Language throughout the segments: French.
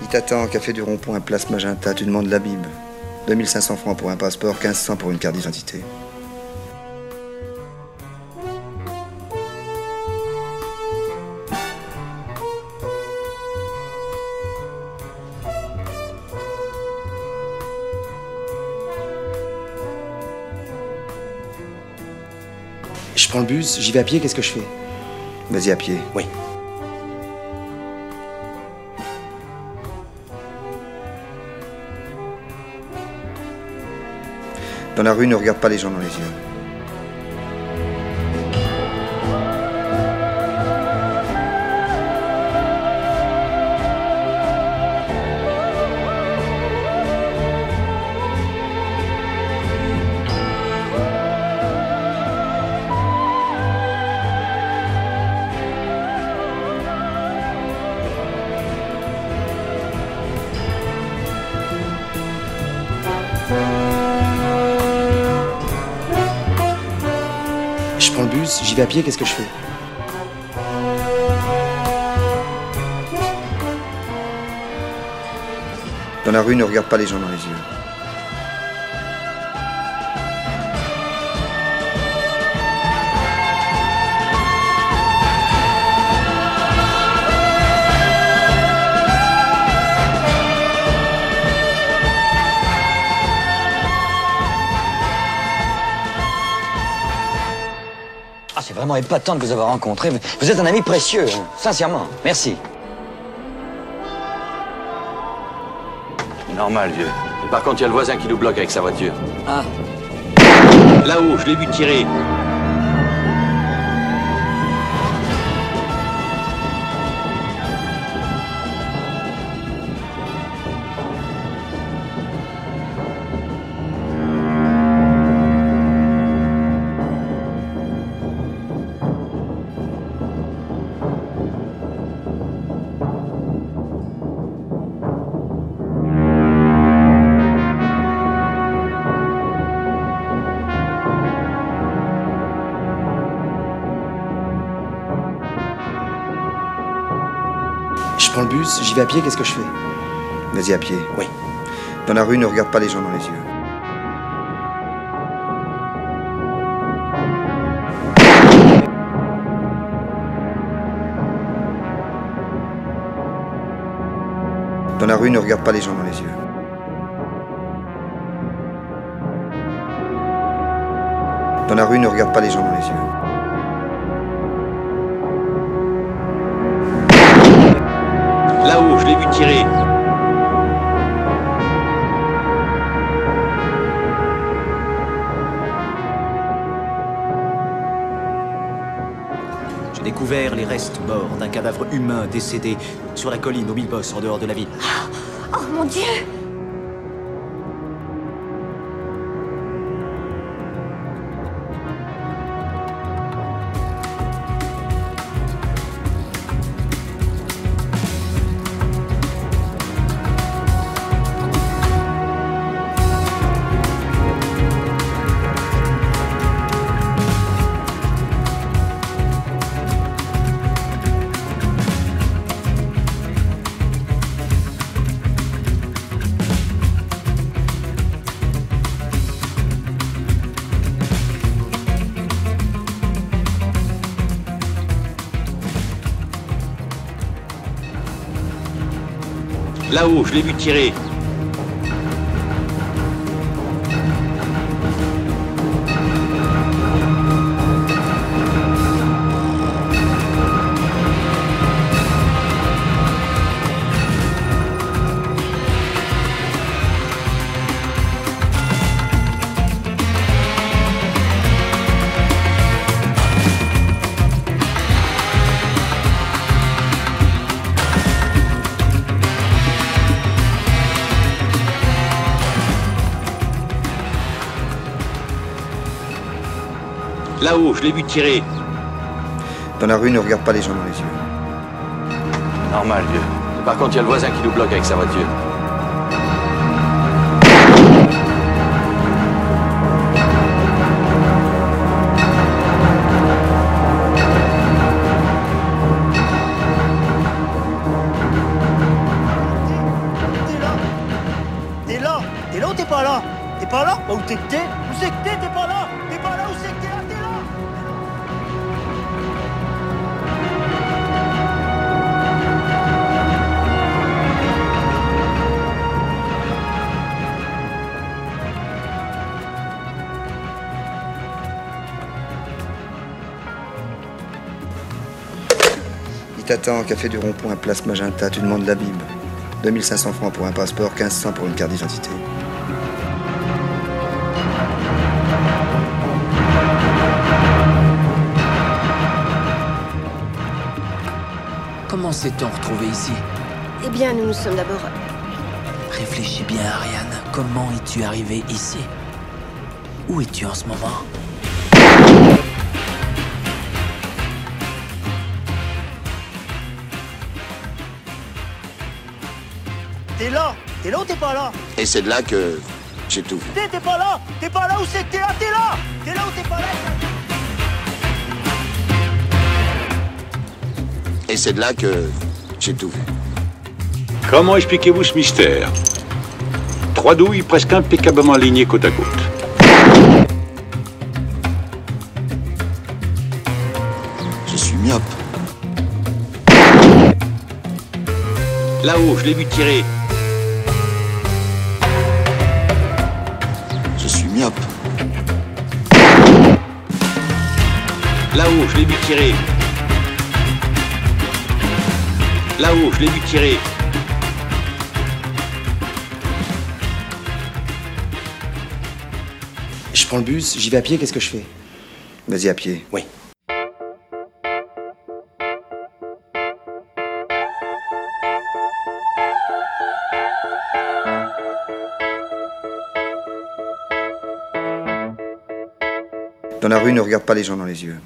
Il t'attend, café du Rond-Point, place Magenta, tu demandes la Bible. 2500 francs pour un passeport, 1500 pour une carte d'identité. Je prends le bus, j'y vais à pied, qu'est-ce que je fais? Vas-y à pied. Oui. Dans la rue, ne regarde pas les gens dans les yeux. Je prends le bus, j'y vais à pied, qu'est-ce que je fais? Dans la rue, ne regarde pas les gens dans les yeux. C'est vraiment épatant de vous avoir rencontré. Vous êtes un ami précieux, hein. Sincèrement. Merci. Normal, vieux. Et par contre, il y a le voisin qui nous bloque avec sa voiture. Ah. Là-haut, je l'ai vu tirer. Je prends le bus, j'y vais à pied, qu'est-ce que je fais? Vas-y à pied. Oui. Dans la rue, ne regarde pas les gens dans les yeux. Dans la rue, ne regarde pas les gens dans les yeux. Dans la rue, ne regarde pas les gens dans les yeux. Là-haut, je l'ai vu tirer. J'ai découvert les restes morts d'un cadavre humain décédé sur la colline au Milbos en dehors de la ville. Oh mon Dieu! Là-haut, je l'ai vu tirer. Là-haut, je l'ai vu tirer. Dans la rue, ne regarde pas les gens dans les yeux. Normal, vieux. Et par contre, il y a le voisin qui nous bloque avec sa voiture. pas là? Où t'es que t'es? Où c'est que t'es? T'es pas là? T'es pas là? Où c'est que t'es là? T'es là? Il t'attend au café du Rond-Point, place Magenta, tu demandes la Bible. 2500 francs pour un passeport, 1500 pour une carte d'identité. Comment s'est-on retrouvé ici? Eh bien, nous nous sommes d'abord... Réfléchis bien, Ariane. Comment es-tu arrivé ici? Où es-tu en ce moment? T'es là? T'es là ou t'es pas là? Et c'est de là que j'ai tout vu. T'es pas là? T'es pas là? Où c'est que t'es là? T'es là? T'es là ou t'es pas là? Et c'est de là que j'ai tout vu. Comment expliquez-vous ce mystère? Trois douilles presque impeccablement alignées côte à côte. Je suis myope. Là-haut, je l'ai vu tirer. Je suis myope. Là-haut, je l'ai vu tirer. Là-haut, je l'ai vu tirer. Je prends le bus, j'y vais à pied, qu'est-ce que je fais? Vas-y à pied. Oui. Dans la rue, ne regarde pas les gens dans les yeux.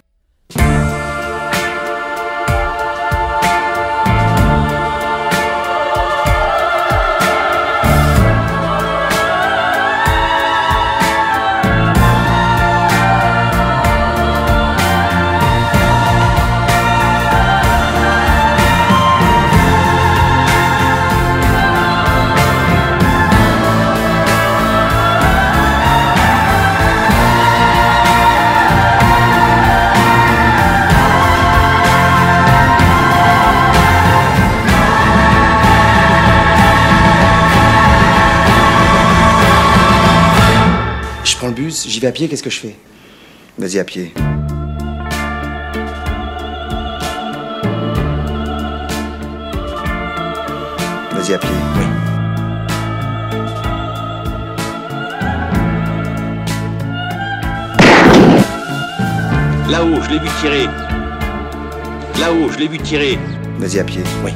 Je prends le bus, j'y vais à pied, qu'est-ce que je fais? Vas-y à pied. Vas-y à pied. Oui. Là-haut, je l'ai vu tirer. Là-haut, je l'ai vu tirer. Vas-y à pied. Oui.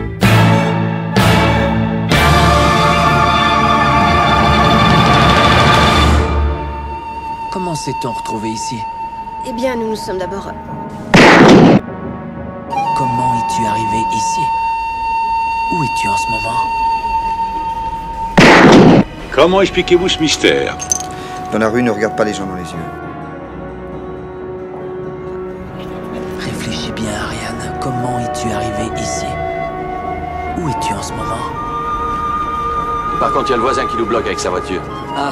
Comment s'est-on retrouvé ici? Eh bien, nous nous sommes d'abord... Comment es-tu arrivé ici? Où es-tu en ce moment? Comment expliquez-vous ce mystère? Dans la rue, ne regarde pas les gens dans les yeux. Réfléchis bien, Ariane. Comment es-tu arrivé ici? Où es-tu en ce moment? Par contre, il y a le voisin qui nous bloque avec sa voiture. Ah,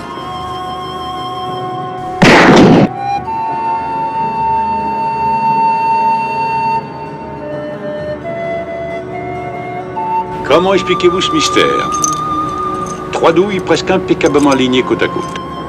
Comment expliquez-vous ce mystère? Trois douilles presque impeccablement alignées côte à côte.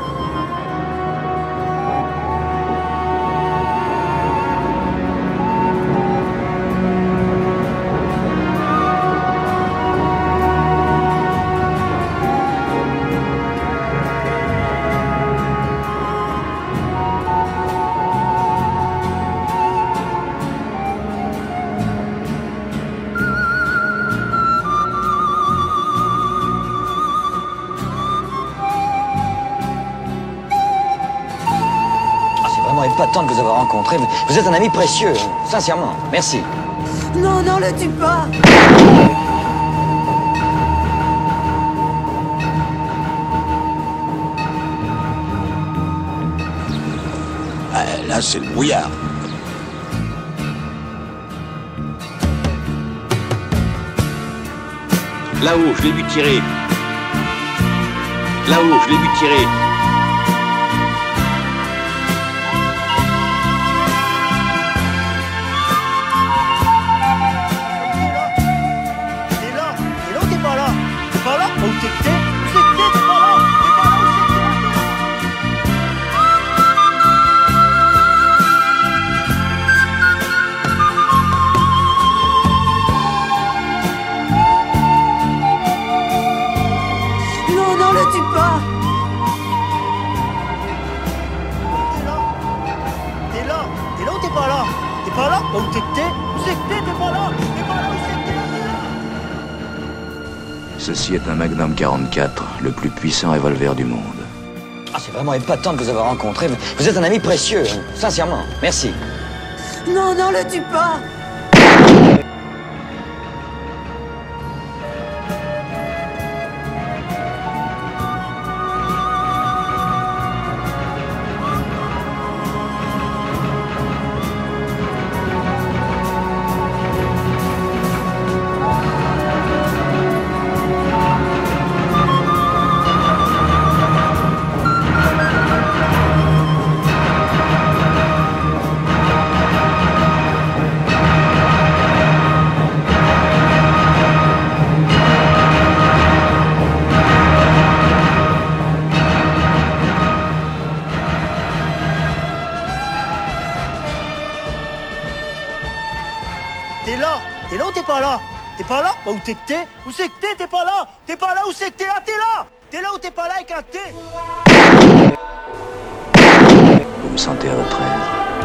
épatant de vous avoir rencontré. Vous êtes un ami précieux, sincèrement. Merci. Non, non, le tue pas. Là, c'est le brouillard. Là-haut, je l'ai vu tirer. Là-haut, je l'ai vu tirer. Où c'est que t'es? Où c'est que t'es? T'es pas là? T'es pas là? Où c'est que t'es? Ceci est un Magnum 44, le plus puissant revolver du monde. Ah, c'est vraiment épatant de vous avoir rencontré. Vous êtes un ami précieux, hein. Sincèrement. Merci. Non, non, le tue pas! T'es là? T'es là ou t'es pas là? T'es pas là? Où c'est que t'es? Où c'est que t'es? T'es pas là? T'es pas là? Où c'est que t'es? Ah, t'es là? T'es là ou t'es pas là avec un T? Vous me sentez à votre aise.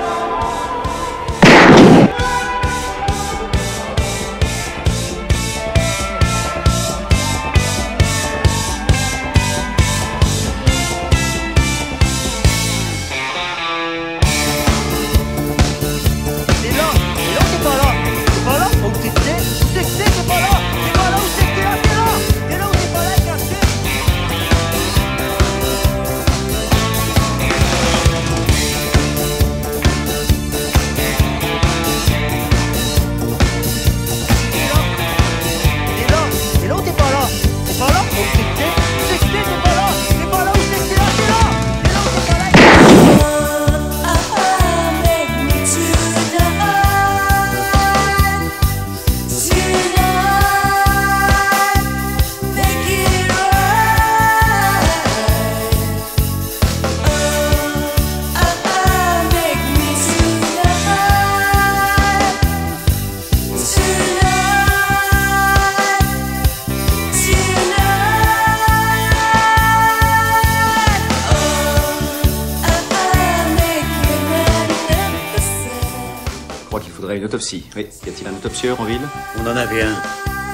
Je crois qu'il faudrait une autopsie. Oui, y a-t-il un autopsieur en ville? On en avait un.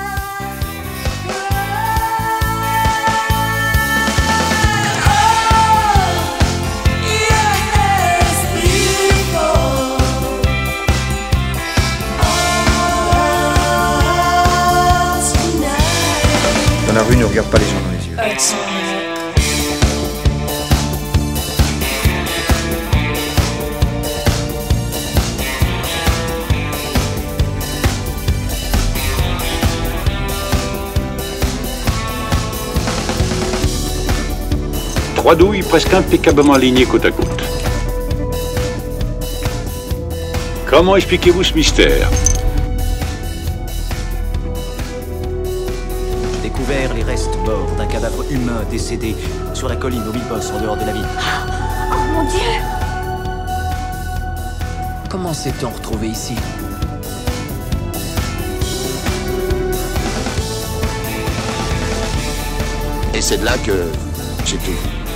Dans la rue, ne regarde pas les gens dans les yeux. Trois douilles presque impeccablement alignées côte à côte. Comment expliquez-vous ce mystère? J'ai découvert les restes morts d'un cadavre humain décédé sur la colline au Milbos en dehors de la ville. Oh mon Dieu! Comment s'est-on retrouvé ici? Et c'est de là que j'ai tout.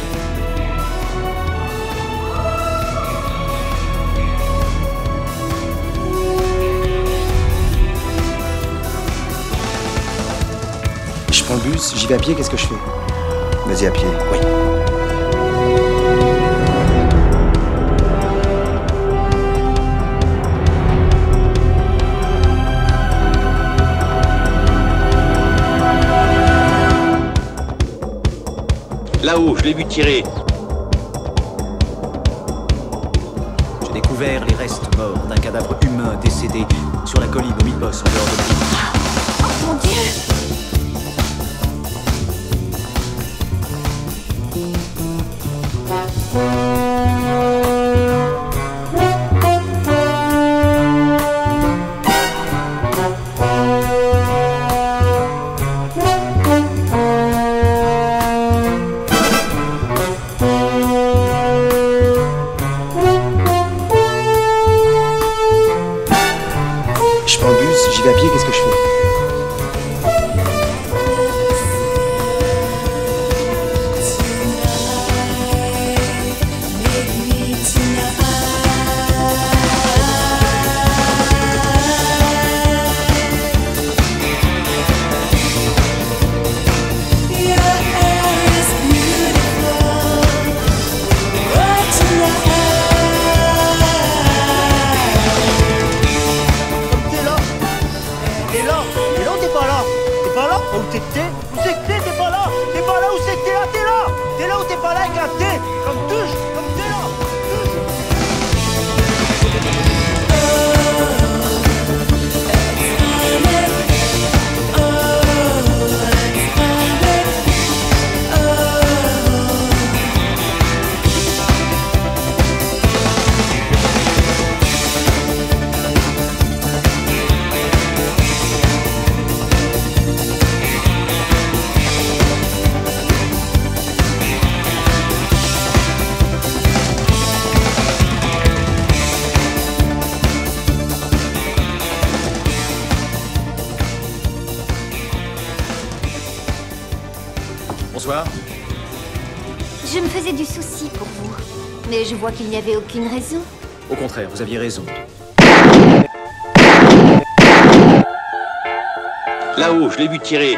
Je prends le bus, j'y vais à pied, qu'est-ce que je fais? Vas-y à pied. Oui. Là-haut, je l'ai vu tirer. J'ai découvert les restes morts d'un cadavre humain décédé sur la colline au Milbos en dehors de la ville. Oh mon Dieu! Je prends le bus, j'y vais à pied, qu'est-ce que je fais? T'es pas là? Où c'est que t'es? Où c'est que t'es? T'es pas là? T'es pas là? Où c'est que t'es? Ah, t'es là! T'es là ou t'es pas là avec un T? Comme touche, comme t'es là! Bonsoir. Je me faisais du souci pour vous. Mais je vois qu'il n'y avait aucune raison. Au contraire, vous aviez raison. Là-haut, je l'ai vu tirer.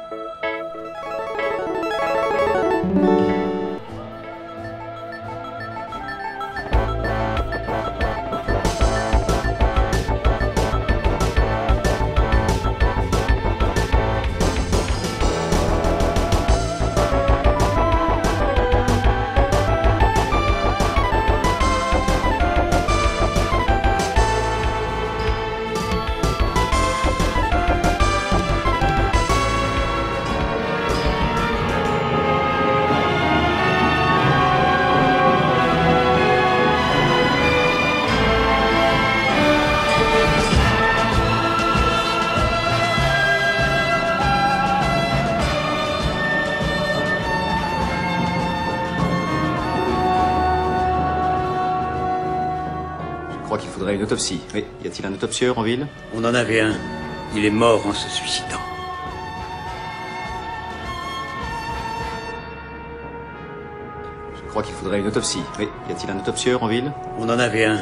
Je crois qu'il faudrait une autopsie. Oui, y a-t-il un autopsieur en ville? On en avait un. Il est mort en se suicidant. Je crois qu'il faudrait une autopsie. Oui, y a-t-il un autopsieur en ville? On en avait un.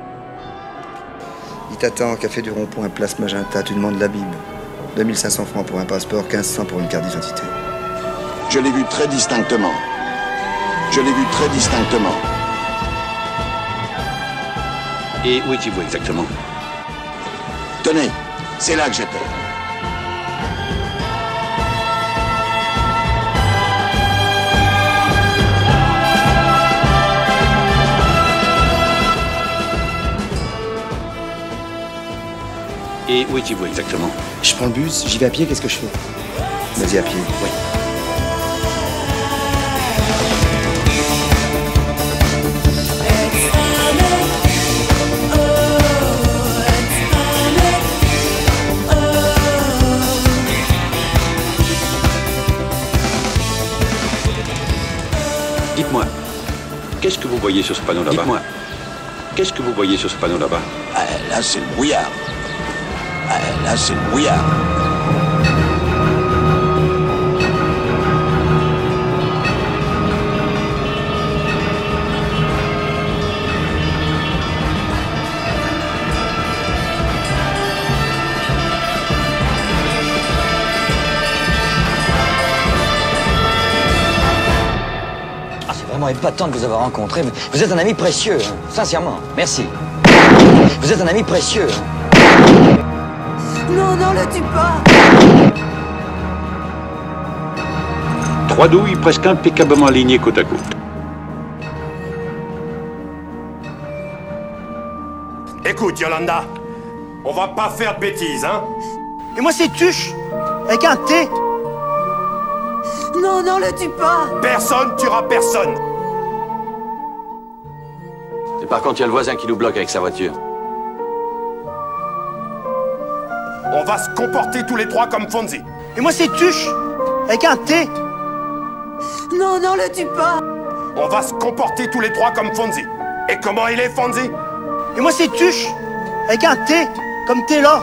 Il t'attend, café du Rond-Point, place Magenta, tu demandes la Bible. 2500 francs pour un passeport, 1500 pour une carte d'identité. Je l'ai vu très distinctement. Je l'ai vu très distinctement. Et où étiez-vous exactement? Tenez, c'est là que j'étais. Et où étiez-vous exactement? Je prends le bus, j'y vais à pied, qu'est-ce que je fais? Vas-y à pied. Oui. Dites-moi, qu'est-ce que vous voyez sur ce panneau là-bas? Dites-moi, qu'est-ce que vous voyez sur ce panneau là-bas? Ah, là, c'est le brouillard. Ah, là, c'est le brouillard. Ah, c'est vraiment épatant de vous avoir rencontré. Vous êtes un ami précieux, hein. Sincèrement. Merci. Vous êtes un ami précieux. Hein. Non, non, le tue pas! 3 douilles presque impeccablement alignées côte à côte. Écoute, Yolanda, on va pas faire de bêtises, hein? Et moi c'est Tuche, avec un T. Non, non, le tue pas! Personne tuera personne. Et par contre, il y a le voisin qui nous bloque avec sa voiture. On va se comporter tous les trois comme Fonzie. Et moi c'est Tuche, avec un T. Non, non, le tue pas! On va se comporter tous les trois comme Fonzie. Et comment il est, Fonzie? Et moi c'est Tuche, avec un T, comme t'es là.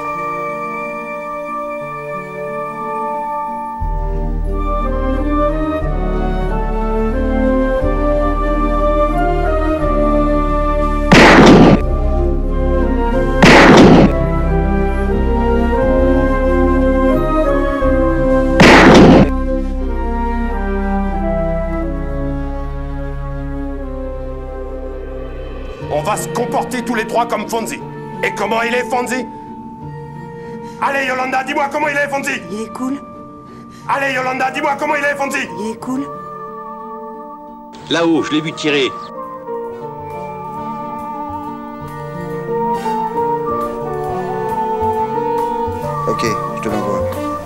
On va se comporter tous les trois comme Fonzie. Et comment il est, Fonzie? Allez, Yolanda, dis-moi comment il est, Fonzie. Il est cool. Allez, Yolanda, dis-moi comment il est, Fonzie. Il est cool. Là-haut, je l'ai vu tirer. Ok, je te l'envoie.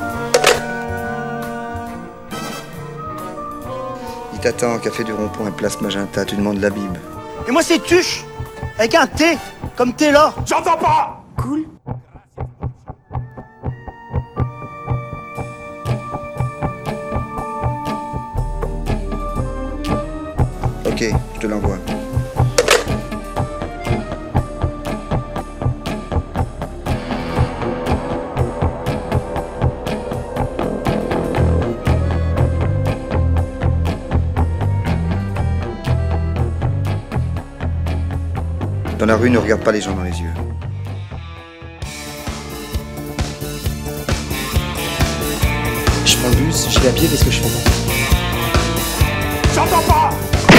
Il t'attend, café du Rond-Point, place Magenta, tu demandes la Bible. Et moi c'est Tuche, avec un T, comme t'es là. J'entends pas. Cool. Ok, je te l'envoie. Dans la rue, ne regarde pas les gens dans les yeux. Je prends le bus, j'y vais à pied, qu'est-ce que je fais? J'entends pas.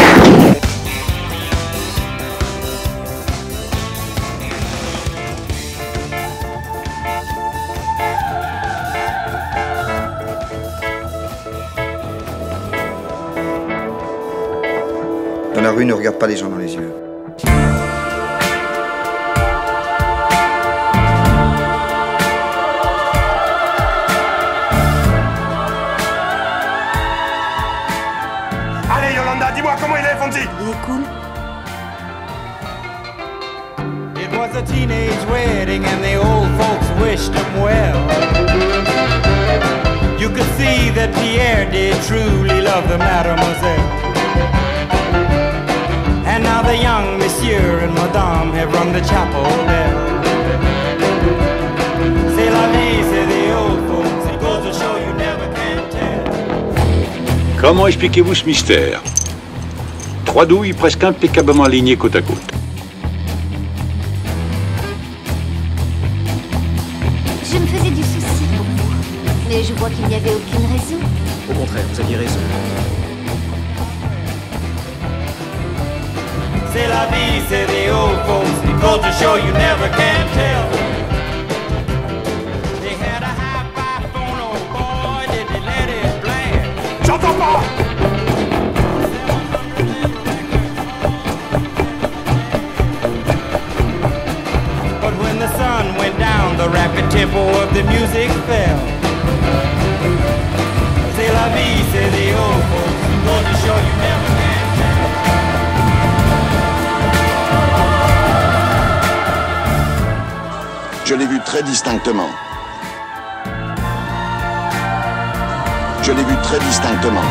Dans la rue, ne regarde pas les gens dans les yeux. Allez, Yolanda, dis-moi comment il est, Fonzie. Il est cool. It was a teenage wedding and the old folks wished him well. You could see that Pierre did truly love the mademoiselle. And now the young monsieur and madame have rung the chapel bell. C'est la vie, c'est the old folks. It goes to show you never can tell. Comment expliquez-vous ce mystère? 3 douilles presque impeccablement alignées côte à côte. Je me faisais du souci pour vous, mais je vois qu'il n'y avait aucune raison. Au contraire, vous aviez raison. C'est la vie, c'est the old folks. It goes to show you never can tell. They had a high-fi phone, oh boy, did they let it blast. J'entends pas. But when the sun went down, the rapid tempo of the music fell. C'est la vie, c'est the old folks. It goes to show you never can tell. Je l'ai vu très distinctement. Je l'ai vu très distinctement.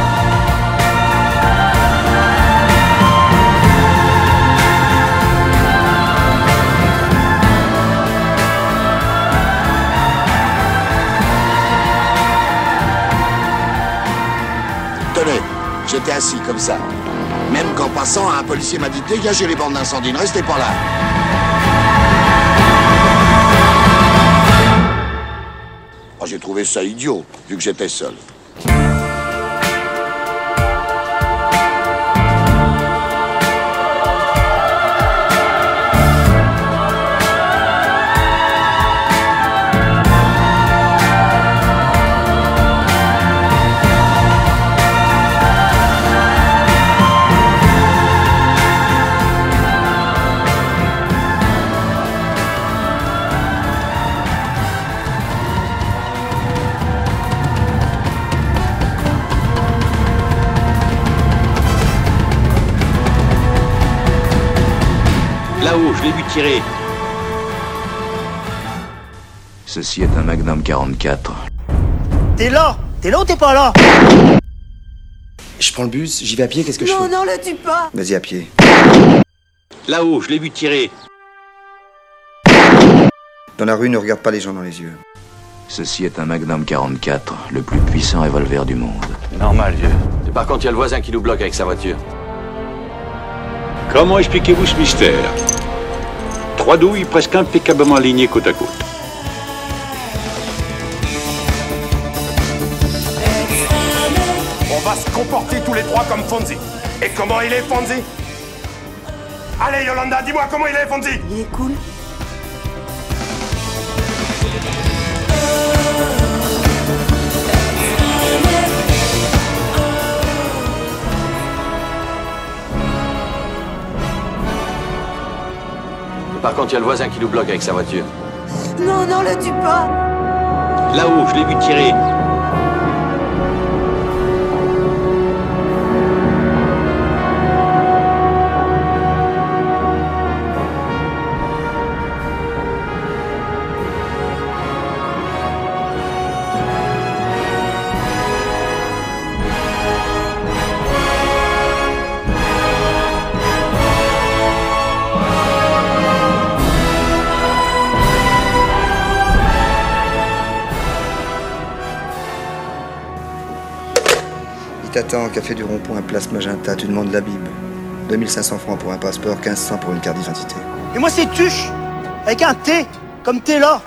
Tenez, j'étais assis comme ça. Même qu'en passant, un policier m'a dit « Dégagez les bandes d'incendie, ne restez pas là ». Oh, j'ai trouvé ça idiot, vu que j'étais seul. Là-haut, je l'ai vu tirer. Ceci est un Magnum 44. T'es là ou t'es pas là? Je prends le bus, j'y vais à pied, qu'est-ce que je fais? Non, le tue pas. Vas-y à pied. Là-haut, je l'ai vu tirer. Dans la rue, ne regarde pas les gens dans les yeux. Ceci est un Magnum 44, le plus puissant revolver du monde. Normal, vieux. Et par contre, il y a le voisin qui nous bloque avec sa voiture. Comment expliquez-vous ce mystère? 3 douilles presque impeccablement alignées côte à côte. On va se comporter tous les trois comme Fonzie. Et comment il est, Fonzie? Allez, Yolanda, dis-moi comment il est, Fonzie. Il est cool. Par contre, il y a le voisin qui nous bloque avec sa voiture. Non, non, le tue pas. Là-haut, je l'ai vu tirer. Il t'attend au café du Rond-Point, place Magenta, tu demandes la Bible. 2500 francs pour un passeport, 1500 pour une carte d'identité. Et moi c'est Tuche, avec un T, comme t'es là.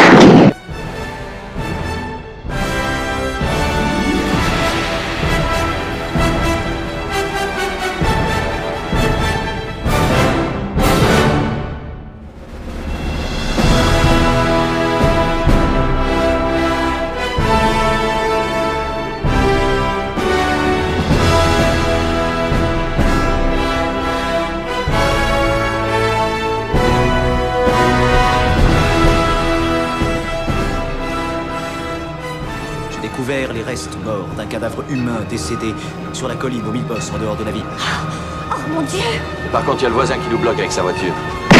Découvert les restes morts d'un cadavre humain décédé sur la colline au Mille-Bosses en dehors de la ville. Oh mon Dieu! Par contre, il y a le voisin qui nous bloque avec sa voiture.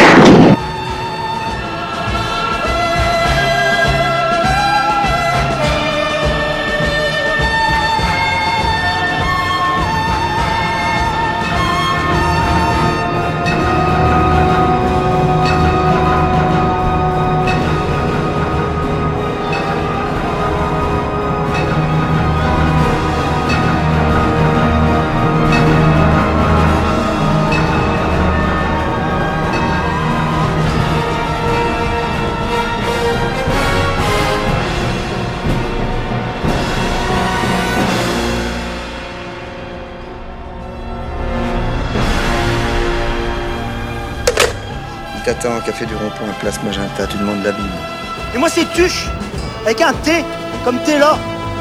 Il t'attend au café du Rond-Point, place Magenta, tu demandes la Bible. Et moi c'est Tuche, avec un T, comme t'es là.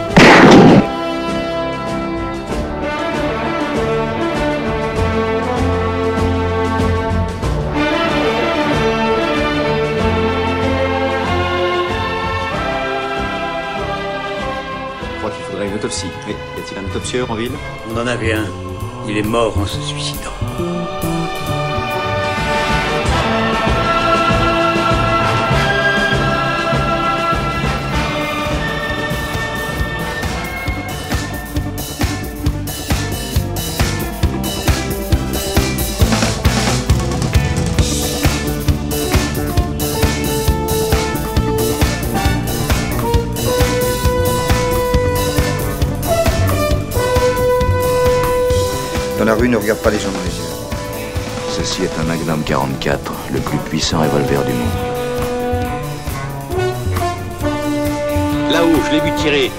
Je crois qu'il faudrait une autopsie. Mais y a-t-il un autopsieur en ville? On en avait un. Il est mort en se suicidant. Dans la rue, ne regarde pas les gens dans les yeux. Ceci est un Magnum 44, le plus puissant revolver du monde. Là-haut, je l'ai vu tirer.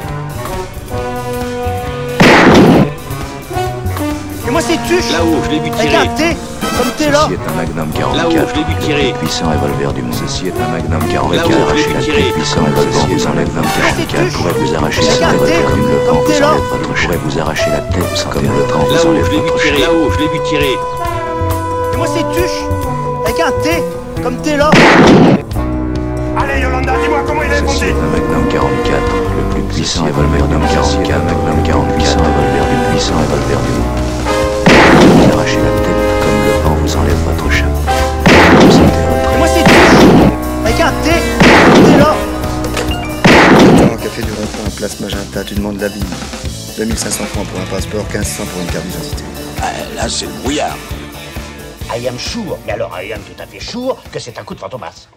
Et moi c'est Tuche, Là-haut, je l'ai vu avec tirer. un T, comme t'es là. Ceci est un Magnum 44, Là-haut, je l'ai vu tirer. le plus puissant revolver du monde. Ceci est un Magnum 44, Là-haut, je l'ai arracher vu la tirer. plus puissant revolver vous enlève 44 pourrait vous arracher la tête comme le vent vous enlève votre chair. Pourrait vous arracher la tête comme le vent vous Là-haut, enlève je l'ai vu votre tirer. chair. Là-haut, je l'ai vu tirer. Et moi c'est Tuche, avec un T, comme t'es là. Allez, Yolanda, dis-moi comment il est Ceci foncé. est un Magnum 44, le plus puissant revolver du monde. Ceci est un Magnum 44, revolver du puissant revolver du monde. Vous arrachez la tête comme le vent vous enlève votre chair. Vous sentez votre Et moi c'est Tuche, avec un T, comme t'es là. Il t'attend au café du Rond-Point, place Magenta, tu demandes la Bible. 2500 francs pour un passeport, 1500 pour une carte d'identité. Là, c'est le brouillard. I am sure, mais alors I am tout à fait sure que c'est un coup de fantomas.